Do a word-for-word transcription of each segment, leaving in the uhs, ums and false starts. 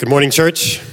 Good morning, church.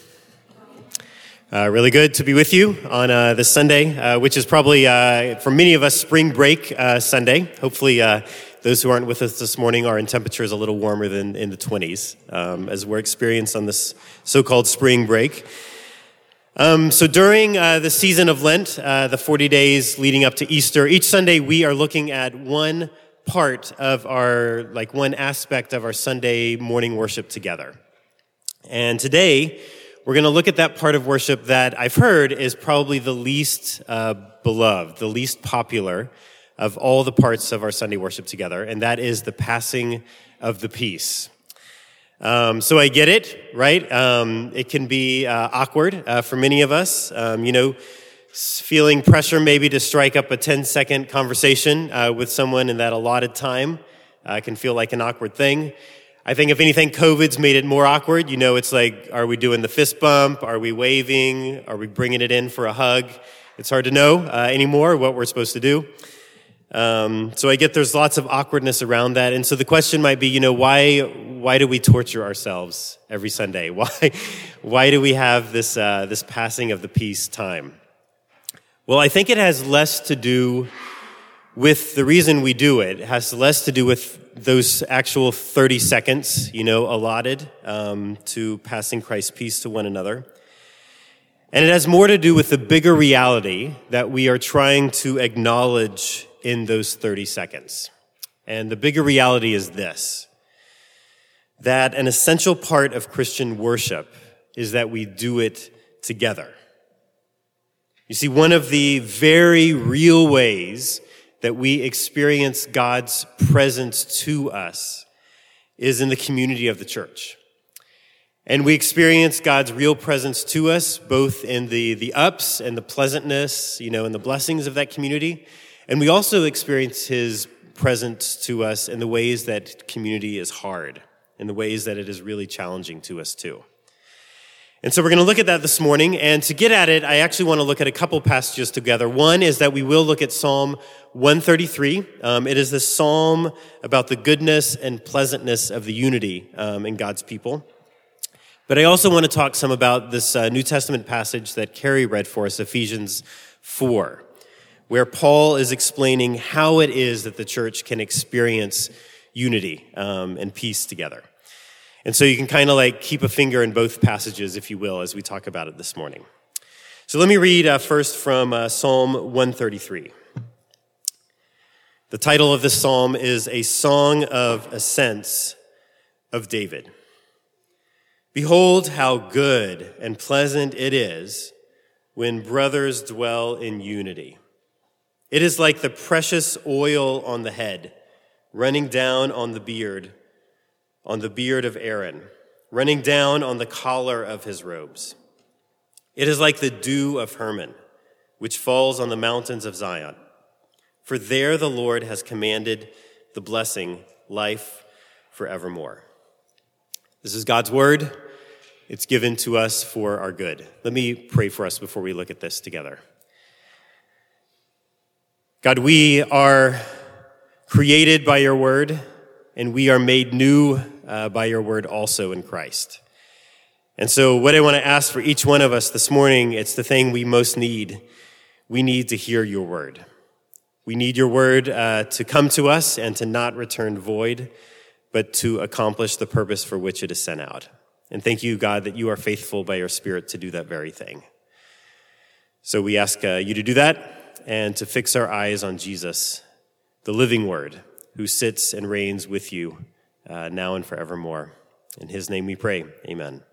Uh, really good to be with you on uh, this Sunday, uh, which is probably, uh, for many of us, spring break uh, Sunday. Hopefully, uh, those who aren't with us this morning are in temperatures a little warmer than in the twenties, um, as we're experienced on this so-called spring break. Um, so during uh, the season of Lent, uh, the forty days leading up to Easter, each Sunday we are looking at one part of our, like one aspect of our Sunday morning worship together. And today, we're going to look at that part of worship that I've heard is probably the least uh, beloved, the least popular of all the parts of our Sunday worship together, and that is the passing of the peace. Um, so I get it, right? Um, it can be uh, awkward uh, for many of us, um, you know, feeling pressure maybe to strike up a ten-second conversation uh, with someone in that allotted time uh, can feel like an awkward thing. I think if anything, COVID's made it more awkward. You know, it's like, are we doing the fist bump? Are we waving? Are we bringing it in for a hug? It's hard to know uh, anymore what we're supposed to do. Um, so I get there's lots of awkwardness around that. And so the question might be, you know, why why do we torture ourselves every Sunday? Why why do we have this uh, this passing of the peace time? Well, I think it has less to do with the reason we do it. It has less to do with those actual thirty seconds, you know, allotted um, to passing Christ's peace to one another. And it has more to do with the bigger reality that we are trying to acknowledge in those thirty seconds. And the bigger reality is this, that an essential part of Christian worship is that we do it together. You see, one of the very real ways that we experience God's presence to us is in the community of the church. And we experience God's real presence to us, both in the, the ups and the pleasantness, you know, and the blessings of that community. And we also experience his presence to us in the ways that community is hard, in the ways that it is really challenging to us too. And so we're going to look at that this morning, and to get at it, I actually want to look at a couple passages together. One is that we will look at Psalm one thirty-three. Um, it is this psalm about the goodness and pleasantness of the unity um, in God's people. But I also want to talk some about this uh, New Testament passage that Carrie read for us, Ephesians four, where Paul is explaining how it is that the church can experience unity um, and peace together. And so you can kind of like keep a finger in both passages, if you will, as we talk about it this morning. So let me read uh, first from uh, Psalm one thirty-three. The title of this psalm is A Song of Ascents of David. Behold how good and pleasant it is when brothers dwell in unity. It is like the precious oil on the head, running down on the beard, on the beard of Aaron, running down on the collar of his robes. It is like the dew of Hermon, which falls on the mountains of Zion. For there the Lord has commanded the blessing, life forevermore. This is God's word. It's given to us for our good. Let me pray for us before we look at this together. God, we are created by your word, and we are made new uh, by your word also in Christ. And so what I want to ask for each one of us this morning, it's the thing we most need. We need to hear your word. We need your word uh, to come to us and to not return void, but to accomplish the purpose for which it is sent out. And thank you, God, that you are faithful by your Spirit to do that very thing. So we ask uh, you to do that and to fix our eyes on Jesus, the living word, who sits and reigns with you uh, now and forevermore. In his name we pray, amen.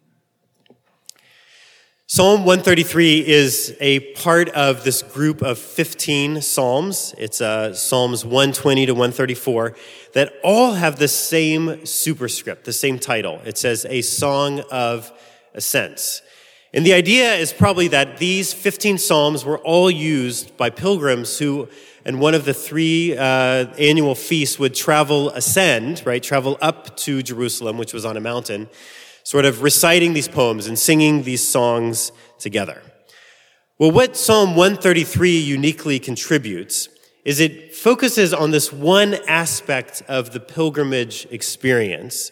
Psalm one thirty-three is a part of this group of fifteen psalms. It's uh, Psalms one twenty to one thirty-four that all have the same superscript, the same title. It says, A Song of Ascents. And the idea is probably that these fifteen psalms were all used by pilgrims who, in one of the three uh, annual feasts, would travel, ascend, right, travel up to Jerusalem, which was on a mountain, sort of reciting these poems and singing these songs together. Well, what Psalm one thirty-three uniquely contributes is it focuses on this one aspect of the pilgrimage experience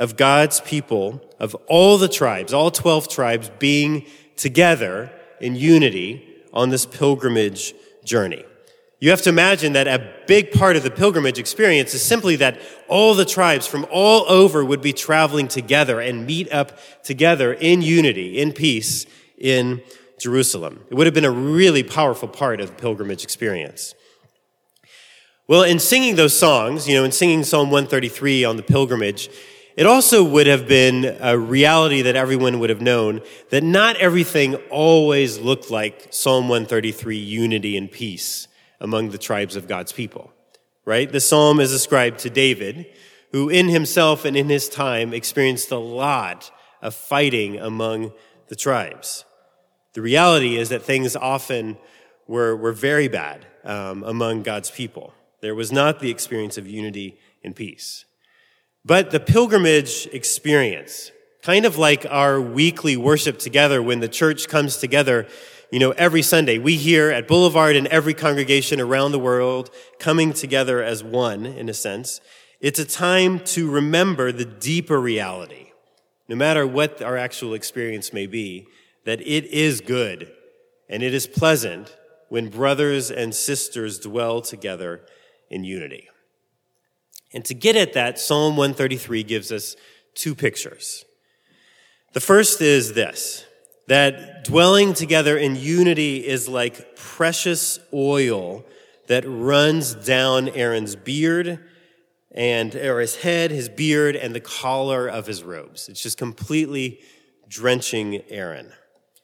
of God's people, of all the tribes, all twelve tribes being together in unity on this pilgrimage journey. You have to imagine that a big part of the pilgrimage experience is simply that all the tribes from all over would be traveling together and meet up together in unity, in peace, in Jerusalem. It would have been a really powerful part of the pilgrimage experience. Well, in singing those songs, you know, in singing Psalm one thirty-three on the pilgrimage, it also would have been a reality that everyone would have known that not everything always looked like Psalm one thirty-three, unity and peace among the tribes of God's people, right? The psalm is ascribed to David, who in himself and in his time experienced a lot of fighting among the tribes. The reality is that things often were, were very bad um, among God's people. There was not the experience of unity and peace. But the pilgrimage experience, kind of like our weekly worship together when the church comes together, you know, every Sunday, we here at Boulevard and every congregation around the world coming together as one, in a sense. It's a time to remember the deeper reality, no matter what our actual experience may be, that it is good and it is pleasant when brothers and sisters dwell together in unity. And to get at that, Psalm one thirty-three gives us two pictures. The first is this, that dwelling together in unity is like precious oil that runs down Aaron's beard and, or his head, his beard, and the collar of his robes. It's just completely drenching Aaron.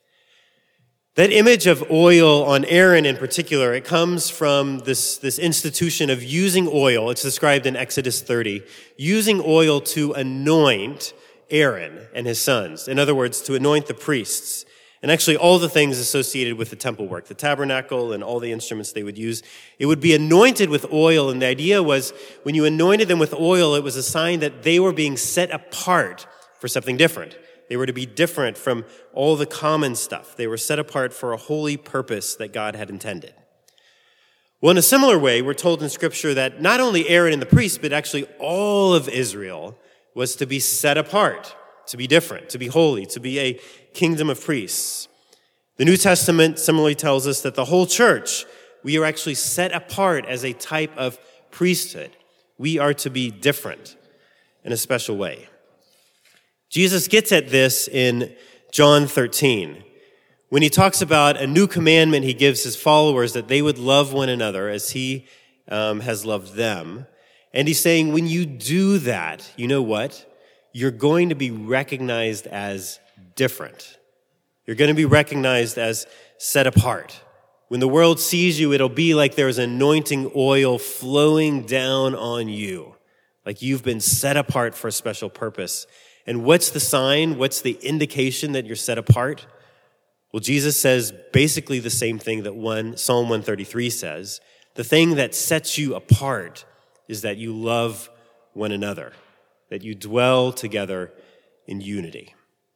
That image of oil on Aaron in particular, it comes from this, this institution of using oil. It's described in Exodus thirty, using oil to anoint Aaron and his sons. In other words, to anoint the priests. And actually all the things associated with the temple work, the tabernacle and all the instruments they would use, it would be anointed with oil. And the idea was when you anointed them with oil, it was a sign that they were being set apart for something different. They were to be different from all the common stuff. They were set apart for a holy purpose that God had intended. Well, in a similar way, we're told in Scripture that not only Aaron and the priests, but actually all of Israel was to be set apart, to be different, to be holy, to be a kingdom of priests. The New Testament similarly tells us that the whole church, we are actually set apart as a type of priesthood. We are to be different in a special way. Jesus gets at this in John thirteen. When he talks about a new commandment he gives his followers, that they would love one another as he um, has loved them. And he's saying, when you do that, you know what? You're going to be recognized as different. You're going to be recognized as set apart. When the world sees you, it'll be like there's anointing oil flowing down on you, like you've been set apart for a special purpose. And what's the sign? What's the indication that you're set apart? Well, Jesus says basically the same thing that one Psalm one thirty-three says. The thing that sets you apart is that you love one another, that you dwell together in unity.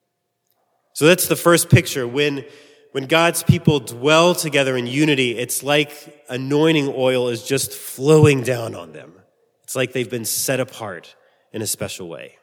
So that's the first picture. When, when God's people dwell together in unity, it's like anointing oil is just flowing down on them. It's like they've been set apart in a special way.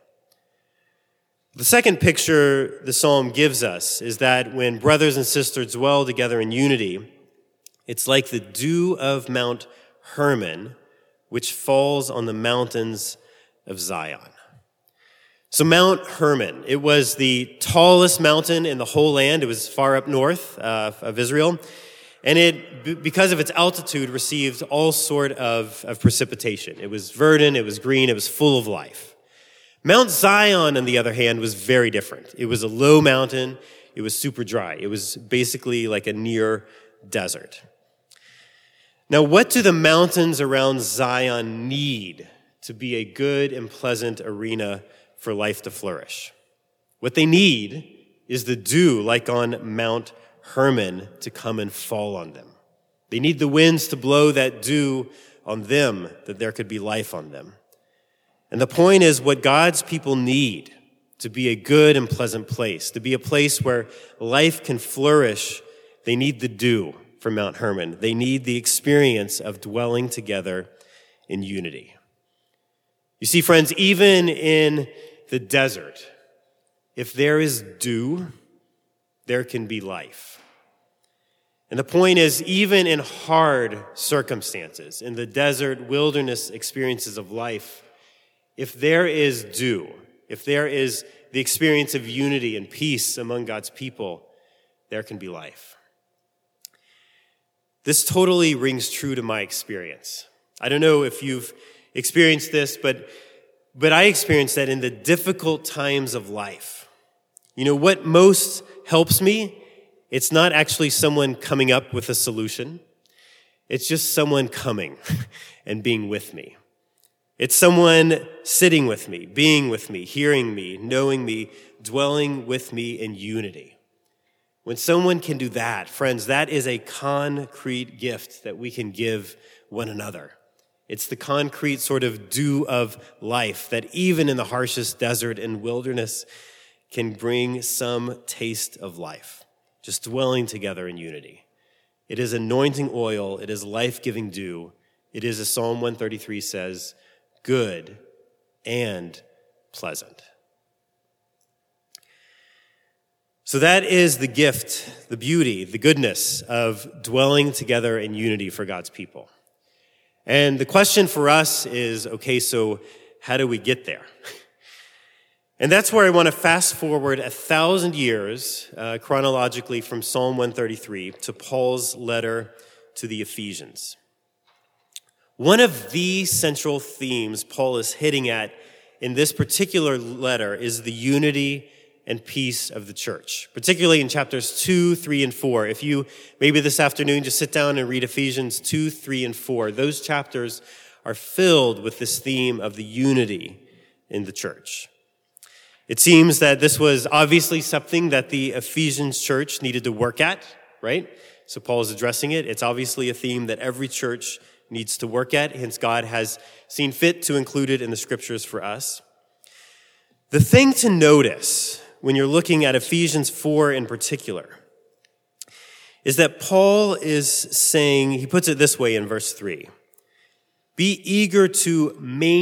The second picture the psalm gives us is that when brothers and sisters dwell together in unity, it's like the dew of Mount Hermon, which falls on the mountains of Zion. So Mount Hermon, it was the tallest mountain in the whole land. It was far up north uh, of Israel. And it, because of its altitude, received all sort of, of precipitation. It was verdant, it was green, it was full of life. Mount Zion, on the other hand, was very different. It was a low mountain. It was super dry. It was basically like a near desert. Now, what do the mountains around Zion need to be a good and pleasant arena for life to flourish? What they need is the dew, like on Mount Hermon, to come and fall on them. They need the winds to blow that dew on them, that there could be life on them. And the point is, what God's people need to be a good and pleasant place, to be a place where life can flourish, they need the dew from Mount Hermon. They need the experience of dwelling together in unity. You see, friends, even in the desert, if there is dew, there can be life. And the point is, even in hard circumstances, in the desert, wilderness experiences of life, if there is dew, if there is the experience of unity and peace among God's people, there can be life. This totally rings true to my experience. I don't know if you've experienced this, but, but I experienced that in the difficult times of life. You know, what most helps me, it's not actually someone coming up with a solution. It's just someone coming and being with me. It's someone sitting with me, being with me, hearing me, knowing me, dwelling with me in unity. When someone can do that, friends, that is a concrete gift that we can give one another. It's the concrete sort of dew of life that even in the harshest desert and wilderness can bring some taste of life, just dwelling together in unity. It is anointing oil. It is life-giving dew. It is, as Psalm one thirty-three says, good and pleasant. So that is the gift, the beauty, the goodness of dwelling together in unity for God's people. And the question for us is, okay, so how do we get there? And that's where I want to fast forward a thousand years uh, chronologically from Psalm one thirty-three to Paul's letter to the Ephesians. One of the central themes Paul is hitting at in this particular letter is the unity and peace of the church, particularly in chapters two, three, and four. If you maybe this afternoon just sit down and read Ephesians two, three, and four, those chapters are filled with this theme of the unity in the church. It seems that this was obviously something that the Ephesians church needed to work at, right? So Paul is addressing it. It's obviously a theme that every church needs to work at. Hence, God has seen fit to include it in the scriptures for us. The thing to notice when you're looking at Ephesians four in particular is that Paul is saying, he puts it this way in verse three, be eager to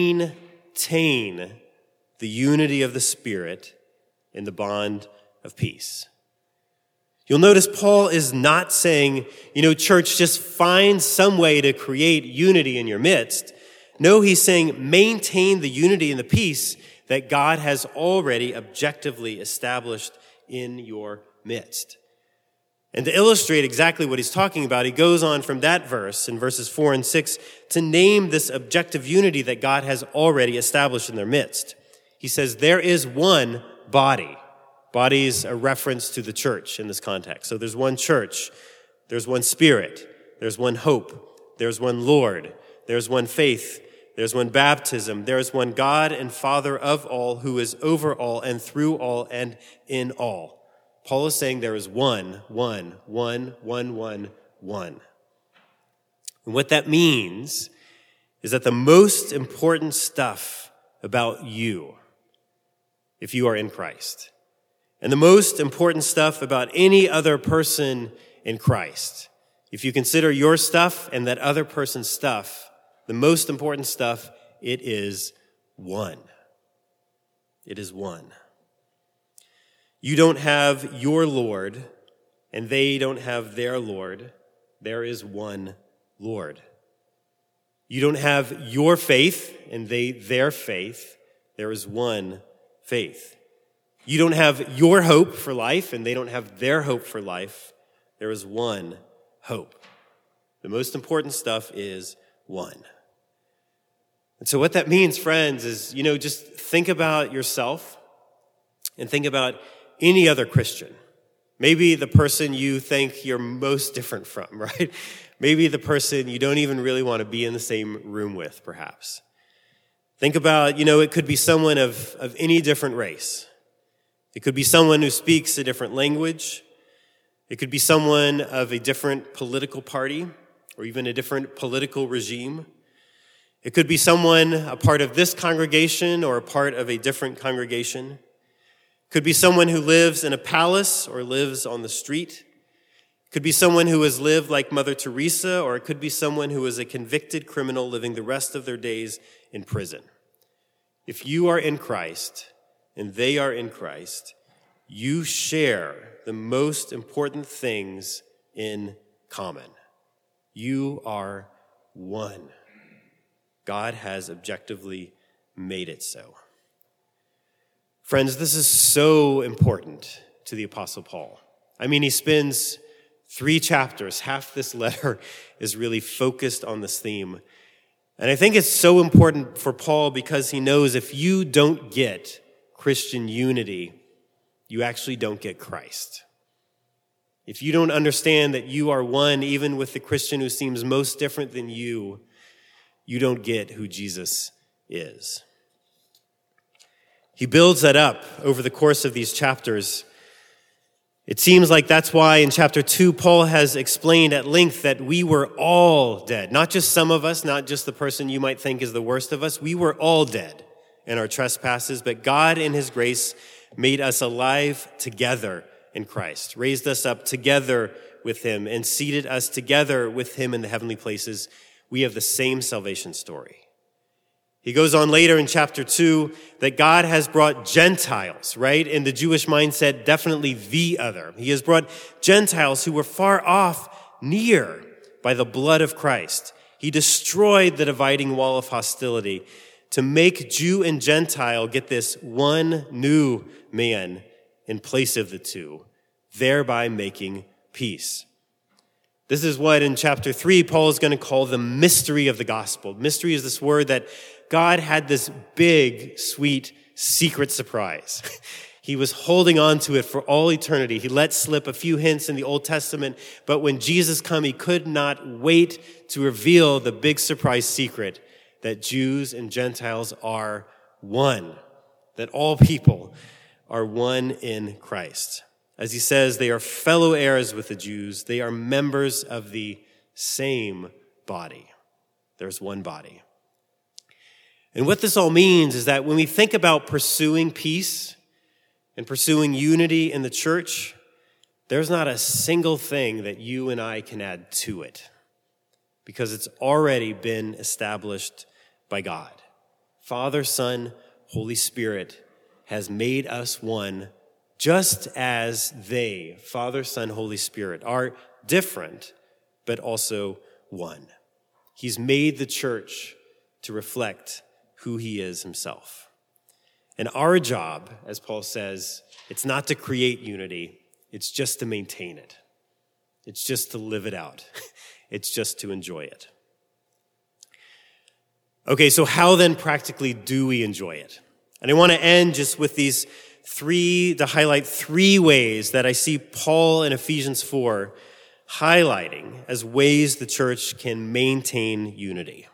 maintain the unity of the Spirit in the bond of peace. You'll notice Paul is not saying, you know, church, just find some way to create unity in your midst. No, he's saying maintain the unity and the peace that God has already objectively established in your midst. And to illustrate exactly what he's talking about, he goes on from that verse in verses four and six to name this objective unity that God has already established in their midst. He says, there is one body. Body is a reference to the church in this context. So there's one church, there's one Spirit, there's one hope, there's one Lord, there's one faith, there's one baptism, there's one God and Father of all, who is over all and through all and in all. Paul is saying there is one, one, one, one, one, one. And what that means is that the most important stuff about you, if you are in Christ, and the most important stuff about any other person in Christ, if you consider your stuff and that other person's stuff, the most important stuff, it is one. It is one. You don't have your Lord, and they don't have their Lord. There is one Lord. You don't have your faith, and they their faith. There is one faith. You don't have your hope for life, and they don't have their hope for life. There is one hope. The most important stuff is one. And so what that means, friends, is, you know, just think about yourself and think about any other Christian. Maybe the person you think you're most different from, right? Maybe the person you don't even really want to be in the same room with, perhaps. Think about, you know, it could be someone of, of any different race. It could be someone who speaks a different language. It could be someone of a different political party or even a different political regime. It could be someone a part of this congregation or a part of a different congregation. It could be someone who lives in a palace or lives on the street. It could be someone who has lived like Mother Teresa, or it could be someone who is a convicted criminal living the rest of their days in prison. If you are in Christ, and they are in Christ, you share the most important things in common. You are one. God has objectively made it so. Friends, this is so important to the Apostle Paul. I mean, he spends three chapters, half this letter is really focused on this theme. And I think it's so important for Paul because he knows if you don't get Christian unity, you actually don't get Christ. If you don't understand that you are one, even with the Christian who seems most different than you, you don't get who Jesus is. He builds that up over the course of these chapters. It seems like that's why in chapter two, Paul has explained at length that we were all dead. Not just some of us, not just the person you might think is the worst of us. We were all dead in our trespasses, but God in his grace made us alive together in Christ, raised us up together with him, and seated us together with him in the heavenly places. We have the same salvation story. He goes on later in chapter two that God has brought Gentiles, right? In the Jewish mindset, definitely the other. He has brought Gentiles who were far off near by the blood of Christ. He destroyed the dividing wall of hostility to make Jew and Gentile get this one new man in place of the two, thereby making peace. This is what in chapter three, Paul is going to call the mystery of the gospel. Mystery is this word that God had this big, sweet, secret surprise. He was holding on to it for all eternity. He let slip a few hints in the Old Testament, but when Jesus came, he could not wait to reveal the big surprise secret that Jews and Gentiles are one, that all people are one in Christ. As he says, they are fellow heirs with the Jews. They are members of the same body. There's one body. And what this all means is that when we think about pursuing peace and pursuing unity in the church, there's not a single thing that you and I can add to it because it's already been established by God. Father, Son, Holy Spirit has made us one just as they, Father, Son, Holy Spirit, are different but also one. He's made the church to reflect who he is himself. And our job, as Paul says, it's not to create unity, it's just to maintain it. It's just to live it out. It's just to enjoy it. Okay, so how then practically do we enjoy it? And I want to end just with these three, to highlight three ways that I see Paul in Ephesians four highlighting as ways the church can maintain unity.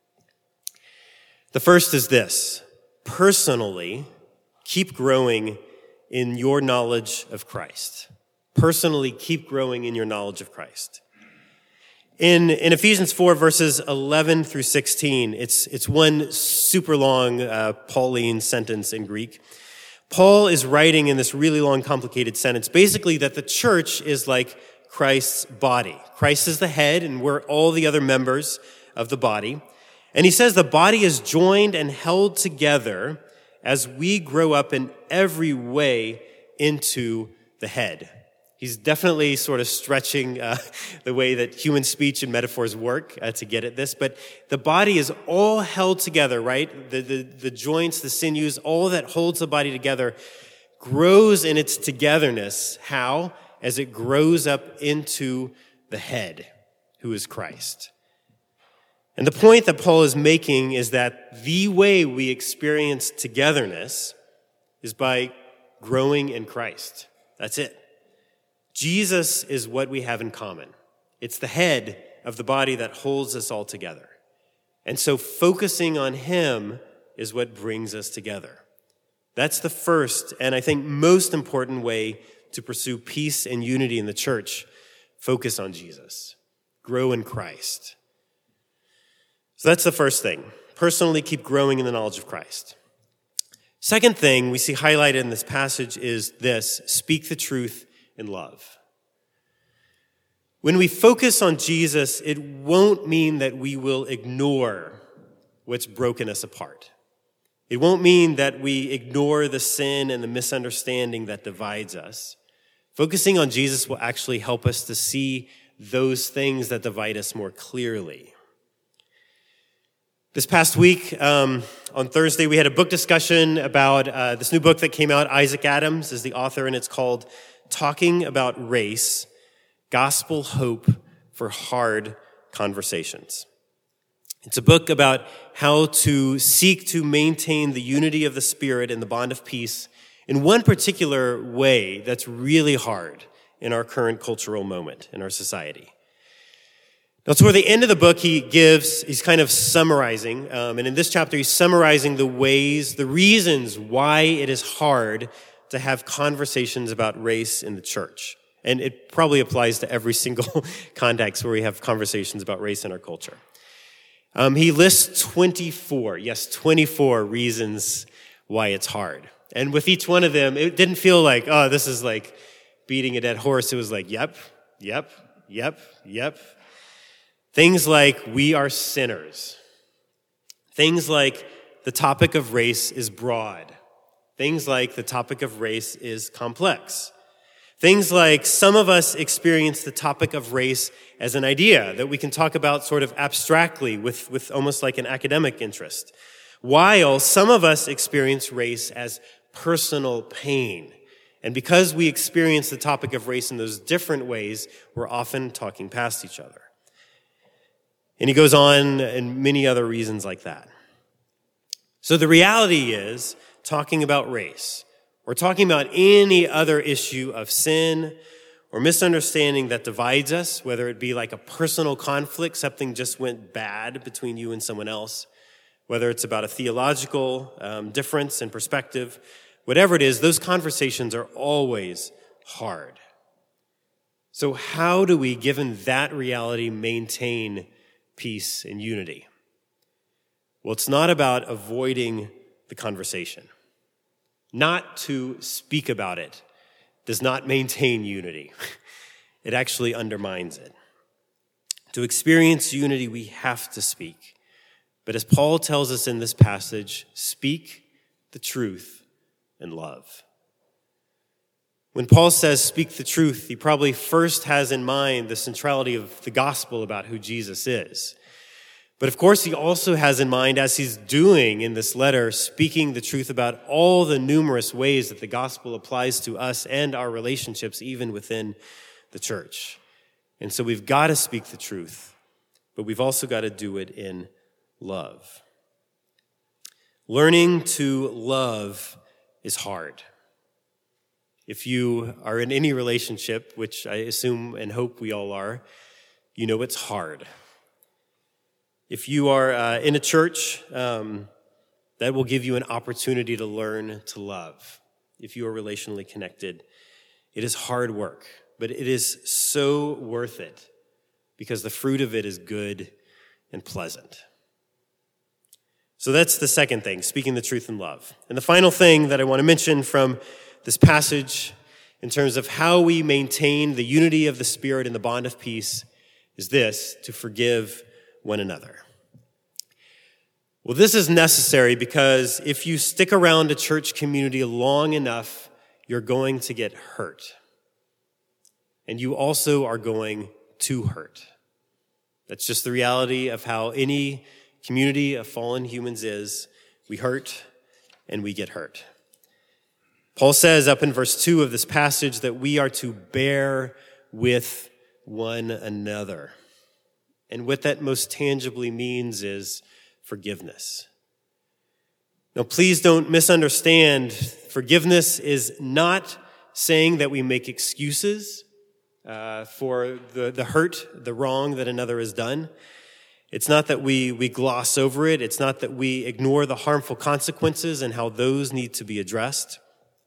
The first is this: personally, keep growing in your knowledge of Christ. Personally, keep growing in your knowledge of Christ. In, in Ephesians four, verses eleven through sixteen, it's, it's one super long uh, Pauline sentence in Greek. Paul is writing in this really long, complicated sentence, basically that the church is like Christ's body. Christ is the head, and we're all the other members of the body. And he says the body is joined and held together as we grow up in every way into the head. He's definitely sort of stretching uh, the way that human speech and metaphors work uh, to get at this. But the body is all held together, right? The, the, the joints, the sinews, all that holds the body together grows in its togetherness. How? As it grows up into the head, who is Christ. And the point that Paul is making is that the way we experience togetherness is by growing in Christ. That's it. Jesus is what we have in common. It's the head of the body that holds us all together. And so focusing on him is what brings us together. That's the first and I think most important way to pursue peace and unity in the church. Focus on Jesus. Grow in Christ. So that's the first thing. Personally, keep growing in the knowledge of Christ. Second thing we see highlighted in this passage is this: speak the truth in love. When we focus on Jesus, it won't mean that we will ignore what's broken us apart. It won't mean that we ignore the sin and the misunderstanding that divides us. Focusing on Jesus will actually help us to see those things that divide us more clearly. This past week, um, on Thursday, we had a book discussion about uh, this new book that came out. Isaac Adams is the author, and it's called Talking About Race, Gospel Hope for Hard Conversations. It's a book about how to seek to maintain the unity of the Spirit and the bond of peace in one particular way that's really hard in our current cultural moment in our society. Now, toward the end of the book, he gives, he's kind of summarizing, um, and in this chapter, he's summarizing the ways, the reasons why it is hard to have conversations about race in the church. And it probably applies to every single context where we have conversations about race in our culture. Um, he lists twenty-four, yes, twenty-four reasons why it's hard. And with each one of them, it didn't feel like, oh, this is like beating a dead horse. It was like, yep, yep, yep, yep. Things like we are sinners. Things like the topic of race is broad. Things like the topic of race is complex. Things like some of us experience the topic of race as an idea that we can talk about sort of abstractly with, with almost like an academic interest, while some of us experience race as personal pain. And because we experience the topic of race in those different ways, we're often talking past each other. And he goes on and many other reasons like that. So the reality is, talking about race, or talking about any other issue of sin or misunderstanding that divides us, whether it be like a personal conflict, something just went bad between you and someone else, whether it's about a theological um, difference in perspective, whatever it is, those conversations are always hard. So how do we, given that reality, maintain peace and unity? Well, it's not about avoiding the conversation. Not to speak about it does not maintain unity. It actually undermines it. To experience unity, we have to speak. But as Paul tells us in this passage, speak the truth in love. When Paul says speak the truth, he probably first has in mind the centrality of the gospel about who Jesus is. But of course, he also has in mind, as he's doing in this letter, speaking the truth about all the numerous ways that the gospel applies to us and our relationships, even within the church. And so we've got to speak the truth, but we've also got to do it in love. Learning to love is hard. If you are in any relationship, which I assume and hope we all are, you know it's hard. If you are uh, in a church, um, that will give you an opportunity to learn to love. If you are relationally connected, it is hard work, but it is so worth it because the fruit of it is good and pleasant. So that's the second thing, speaking the truth in love. And the final thing that I want to mention from this passage in terms of how we maintain the unity of the Spirit and the bond of peace is this: to forgive one another. Well, this is necessary because if you stick around a church community long enough, you're going to get hurt. And you also are going to hurt. That's just the reality of how any community of fallen humans is. We hurt and we get hurt. Paul says up in verse two of this passage that we are to bear with one another. And what that most tangibly means is forgiveness. Now, please don't misunderstand. Forgiveness is not saying that we make excuses uh, for the, the hurt, the wrong that another has done. It's not that we, we gloss over it. It's not that we ignore the harmful consequences and how those need to be addressed.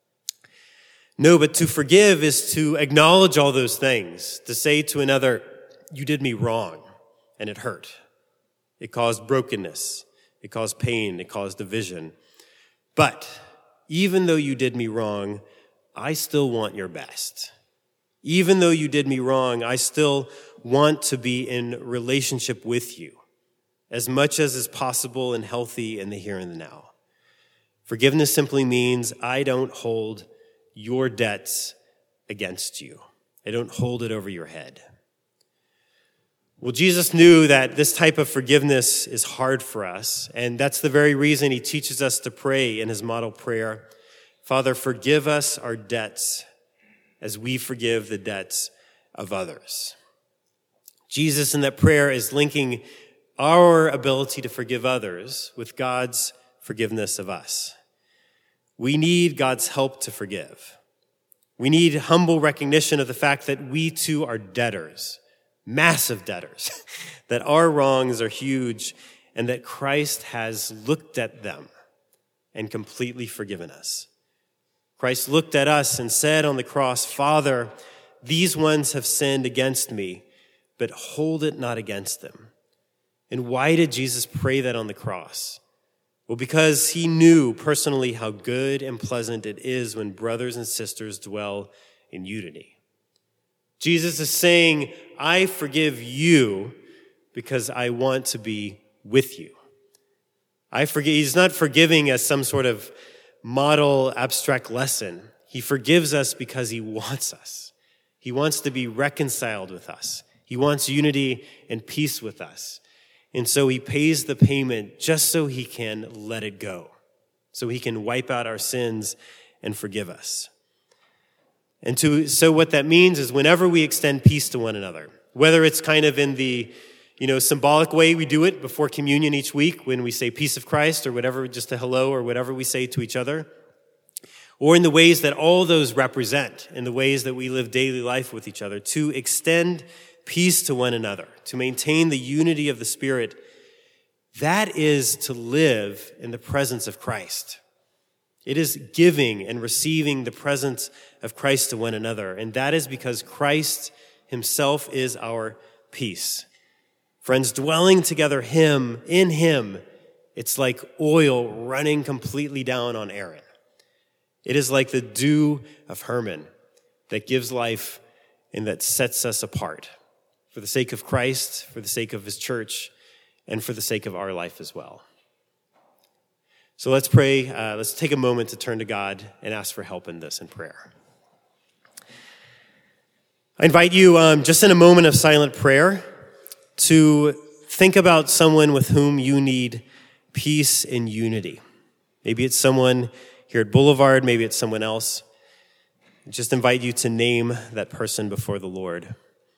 No, but to forgive is to acknowledge all those things, to say to another, you did me wrong, and it hurt. It caused brokenness. It caused pain. It caused division. But even though you did me wrong, I still want your best. Even though you did me wrong, I still want to be in relationship with you as much as is possible and healthy in the here and the now. Forgiveness simply means I don't hold your debts against you. I don't hold it over your head. Well, Jesus knew that this type of forgiveness is hard for us, and that's the very reason he teaches us to pray in his model prayer, Father, forgive us our debts as we forgive the debts of others. Jesus in that prayer is linking our ability to forgive others with God's forgiveness of us. We need God's help to forgive. We need humble recognition of the fact that we too are debtors, massive debtors, that our wrongs are huge, and that Christ has looked at them and completely forgiven us. Christ looked at us and said on the cross, Father, these ones have sinned against me, but hold it not against them. And why did Jesus pray that on the cross? Well, because he knew personally how good and pleasant it is when brothers and sisters dwell in unity. Jesus is saying, I forgive you because I want to be with you. I forgive. He's not forgiving as some sort of model abstract lesson. He forgives us because he wants us. He wants to be reconciled with us. He wants unity and peace with us. And so he pays the payment just so he can let it go, so he can wipe out our sins and forgive us. And to, so what that means is whenever we extend peace to one another, whether it's kind of in the, you know, symbolic way we do it before communion each week when we say peace of Christ or whatever, just a hello or whatever we say to each other, or in the ways that all those represent, in the ways that we live daily life with each other, to extend peace to one another, to maintain the unity of the Spirit, that is to live in the presence of Christ. It is giving and receiving the presence of Christ to one another, and that is because Christ himself is our peace. Friends, dwelling together him, in him, it's like oil running completely down on Aaron. It is like the dew of Hermon that gives life and that sets us apart for the sake of Christ, for the sake of his church, and for the sake of our life as well. So let's pray. Uh, let's take a moment to turn to God and ask for help in this in prayer. I invite you, um, just in a moment of silent prayer, to think about someone with whom you need peace and unity. Maybe it's someone here at Boulevard, maybe it's someone else. I just invite you to name that person before the Lord.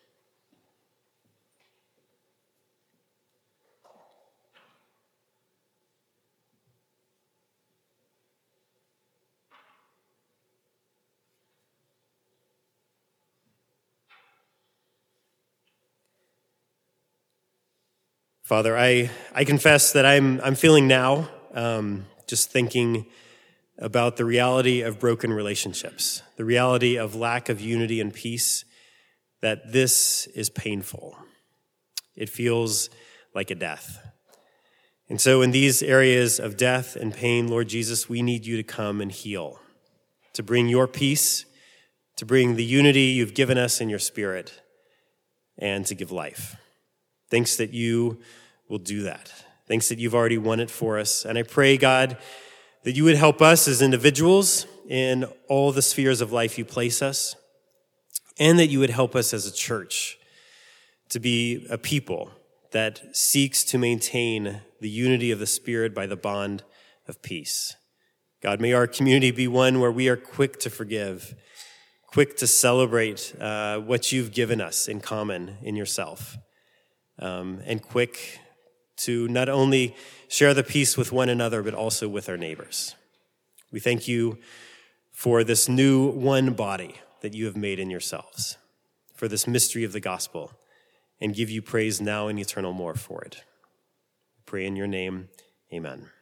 Father, I, I confess that I'm I'm feeling now, um, just thinking about the reality of broken relationships, the reality of lack of unity and peace, that this is painful. It feels like a death. And so in these areas of death and pain, Lord Jesus, we need you to come and heal, to bring your peace, to bring the unity you've given us in your Spirit, and to give life. Thanks that you will do that. Thanks that you've already won it for us. And I pray, God, that you would help us as individuals in all the spheres of life you place us, and that you would help us as a church to be a people that seeks to maintain the unity of the Spirit by the bond of peace. God, may our community be one where we are quick to forgive, quick to celebrate uh, what you've given us in common in yourself. Um, and quick to not only share the peace with one another, but also with our neighbors. We thank you for this new one body that you have made in yourselves, for this mystery of the gospel, and give you praise now and eternal more for it. We pray in your name, amen.